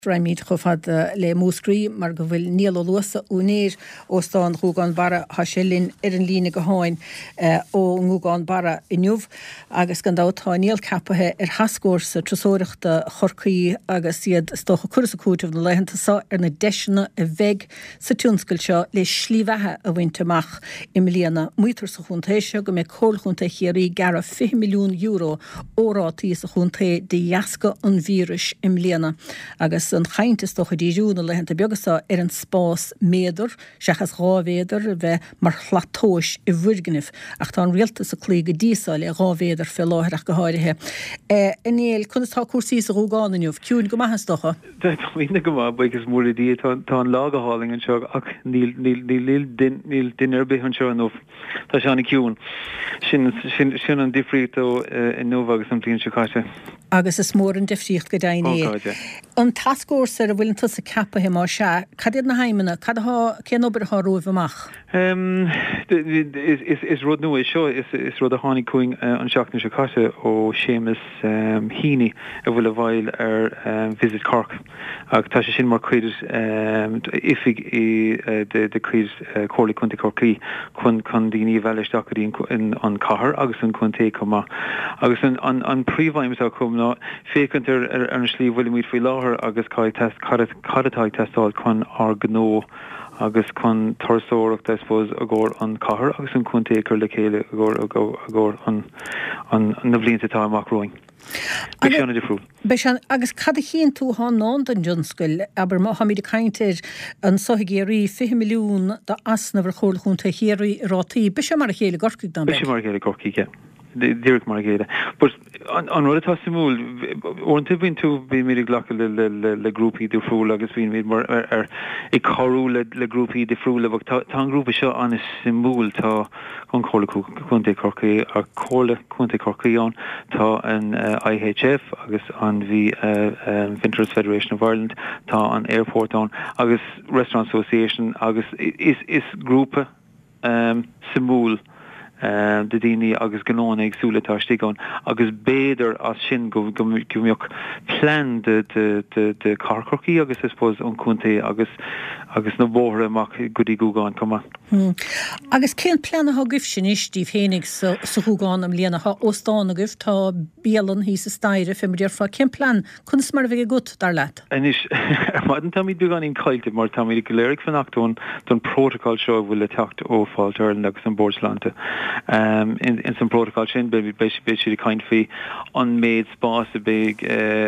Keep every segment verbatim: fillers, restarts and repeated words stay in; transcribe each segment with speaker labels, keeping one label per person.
Speaker 1: Raimid chofad le músgrí mar go bhfuil níl ó luasa únéir ó stáin chúgáin bara haselin ar an lína go háin ó ngúgáin bara inniuh agus gan dátá níl capathe ar hascórsa trasóireachta chorcaí agus iad stocha cursa cútah na leihananta sa ar na deisina a bheith sa túnscail seo le slíomhethe a bhainteach i mlíana muotar sa chuntéise go mé cólchunta chéirí gara fiche milliún euro órátí sa chunté de jasca an vírus i mlíana agus an chaintas doch a díúna leihananta beagasa ar an spás méidir, seachas rávéidir bheith mar chhlatóis i bhuirganibh ach tá an rialtas a clí go díosáil a rávéidir fé láthirach go háirithe. Inéal chunatá cuasaí sa rúgáinniuh, ciún go maithas docha?
Speaker 2: Mína go má buchas mór dí tá an lágaháling an seo ach níl din ar bith an seo an nóh tá seánna ciún. Sin an difrító in nóh agus an bblion seo cáite.
Speaker 1: Agus is mór an difríocht go daine. An tascórsa a bhfuil an tusa cappa him á se, cadiad na haimena, cad cén obair há roimh amach?
Speaker 2: Is rud nua seo, is rud a tháinig cuing an seachna seo cáite ó Séamus Heaney a bhfuil a bhail ar Visit Cork. Ag tá sé sin mar cuidir ifig de cuid cóirlaí cunta Corcaí chun chun daoine bheileisteach an cathair agus an cuntaí comá. Agus an príomhhaim a cum ná fécant ar an slí bhfuil muid faoi láthair agus cadatáid testáil chun ar gnó agus chun torsóireacht I suppose a gcóir an cathair agus an cuntaí le chéile a gcóir an na bblionnta tá amach roing.
Speaker 1: Agus cad a chéan tú há ná an Johnscoil aber má ha míad a caintear an sothigéirí fiche milliún de asna bhar chóirlachúnta chéirí rátaí, be sé mar a chéile gorcaigh dá?
Speaker 2: Be sé mar a chéile gorcaigh, yeah. Dirk mar géide. But an rud atá simúl, orintí bhíonn tú bí mí ghlacha le grúpaí de friúla agus bhíon míad mar ar i choú le grúpaí de friúla, tá an grúpa seo an is simúl tá an chóirla cuntaí Corcaí a chóirla cuntaí Corcaí an tá an I H F agus an bhí Vintners Federation of Ireland, tá an Airport an agus Restaurant Association agus is grúpa simúl Uh, de daoine agus gnóna ag súlatá stigán agus béidir as sin go gombeoch plan de de de de carcorcaí agus I suppose an cuntaí agus agus na bóthra amach godaí gúgáin comá.
Speaker 1: Hmm. Agus cén plan a gibh sin istíh hénig sa gúgáin am líana ha óstána gibh tá bíalan hí sa staire fé mar fa cén plan chunas mar bheith gut dar leat.
Speaker 2: Anis madan tá mí dúgan ín caiilte mar tá mí go léirigh fanach don don protocol seo bhfuil le teacht ó fáilt Ireland agus an Bordslánta. Um, in, in some protocol sin be basically kind fi unmade spas a big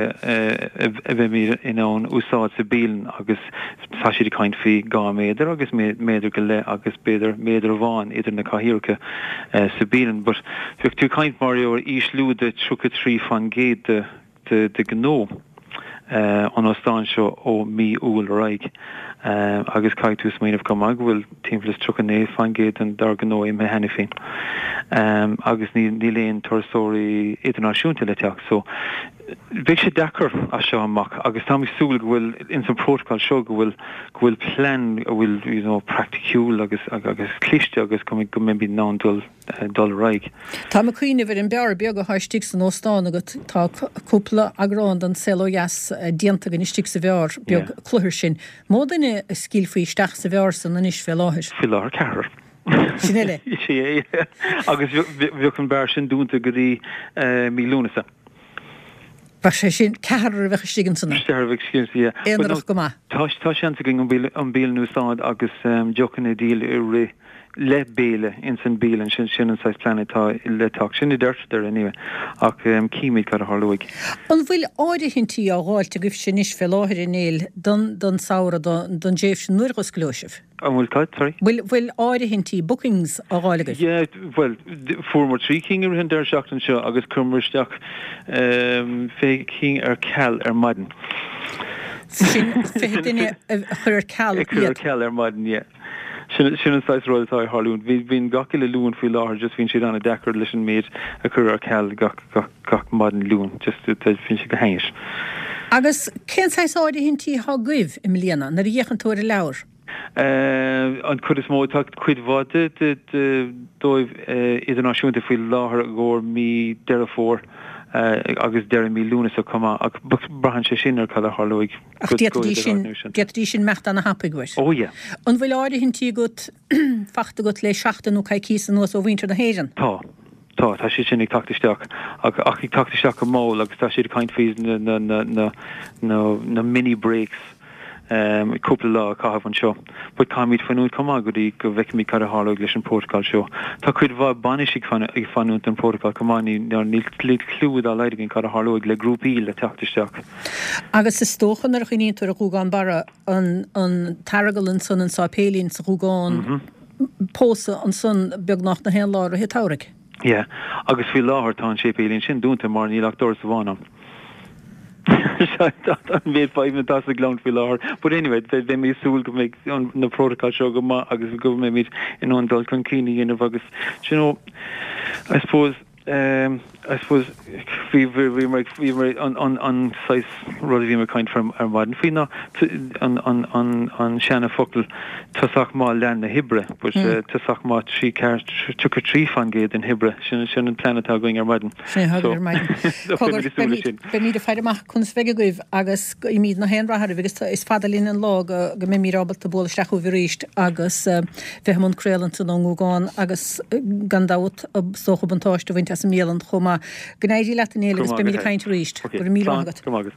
Speaker 2: a bit in own usad sa bilen agus sashi kind fi ga meder agus meder gele agus beder meder van idir na kahirke sa bilen but fik tu kind Mario islu de chuka tri fan gate de de de gno uh, an ostan seo ó mi úl raig. Um, agus caiitús main of comag bhfuil timplas trucané fangéid an dar gnó im me henna féin. Um, agus ní ní léon torsóirí idirnáisiúnta le teach. So bheith sé dechar a seo amach agus tá súil go bhfuil in san protocol seo go bhfuil go bhfuil plan a bhfuil you know practicúil agus agus cliste agus go go mé bí ná dul dul raig.
Speaker 1: Tá me cuioine bhar an bear beag a haistig san óstáin agus tá cúpla agrán an selójas dianta gan istig sa bhear beag chluthir sin. Módaine a scíl faoi isteach sa bhear san anis fé láthir.
Speaker 2: Fé láthir cehar.
Speaker 1: Sinile?
Speaker 2: Sí, agus bheoh an bear sin dúnta go dtí mílúnasa.
Speaker 1: Ba sé sin cehar a bheith stigan sanna?
Speaker 2: Cehar a bheith stigan sanna, yeah.
Speaker 1: Éanarach go má?
Speaker 2: Tá sean sa ging an bíl núsáid agus jocan a díl i ré le béle in san bílen sin sin an sais planetá le tak sin i dirt der anyway ach um, cíimiid car a harlóig.
Speaker 1: An bhfuil áirithintí á gháilte gibh sin is fé láthir in éil don don saora don don déh sin nuirgus glóisih.
Speaker 2: An bhfuil cait, sorry?
Speaker 1: Bhfuil bhfuil áirithintí bookings á gháiligh?
Speaker 2: Yeah, well, formar trí cíingar hin der seachtain seo agus cumristeach um, fé cíing ar ceall ar maidin.
Speaker 1: Sin fé duine chur ceall?
Speaker 2: Chur ceall ar maidin, yeah. Sin sin sais roll tá Harlún. Vi vin gakile lún fi láhar just vin si an a decker listen made a cur ar cal gach gach gach modern lún just to fin si go hangis.
Speaker 1: Agus cén sais áide hintí há guibh im líana na dhéchan túir a leabhar?
Speaker 2: An chud is mó tá cuid bhide dóibh idirnáisiúnta fi láhar a ggóir mí deire fór agus deir mí lúna a cumá ach brahan sé sinar cad a Harlóig.
Speaker 1: Ach détadí sin mecht an na hapighuiir.
Speaker 2: Ó ja.
Speaker 1: An bhfuil áide hin tí go fachta go le seachtainú cai císan nuas ó bhaintear na héan.
Speaker 2: Tá. Tá tá si sinnig tactisteach ach ach ag tactisteach go mó agus tá siad kaint fís na na na na na mini breaks um couple lá cahabh an seo. But cáid fanún comá go dí go bheic mí cad a Harlóig leis an Portugal seo. Tá chuid bh banisig fan ag fanún an Portugal comáí nar níl clúd a leidigin cad a Harlóig le grúpaí le tactisteach.
Speaker 1: Agus is stóchan ar chuíontar a rúgáin bara an an targalan san an sápélín sa rúgáin pósa an sun beag nach na hen lá a hetáric.
Speaker 2: Yeah, agus fi láhar tá sé pélín sin dúnta mar níl doras a bhánam. An bhéad five a glán fi láhar. But anyway, they mé súil go méid na protocol seo go má agus go mé míid in an dul chun cíine dhéanamh agus. You know, I suppose Um, I suppose we we we we we on on on size rather we kind from our modern fina on on on on Shanna Fuckle to sach ma land the Hibre but to sach ma she car took a tree fan gate in Hibre shin shin planet going our modern
Speaker 1: so ben the fight ma kun svege goif agus I míd na hen ra har vegus is fadalin an log go mé mi robot to bol stachu virist agus vehmon krelen to no gan agus gandaut so bantáiste as méland choma gnéidir leat an éile gus be mí caiint ríist gur mí agat.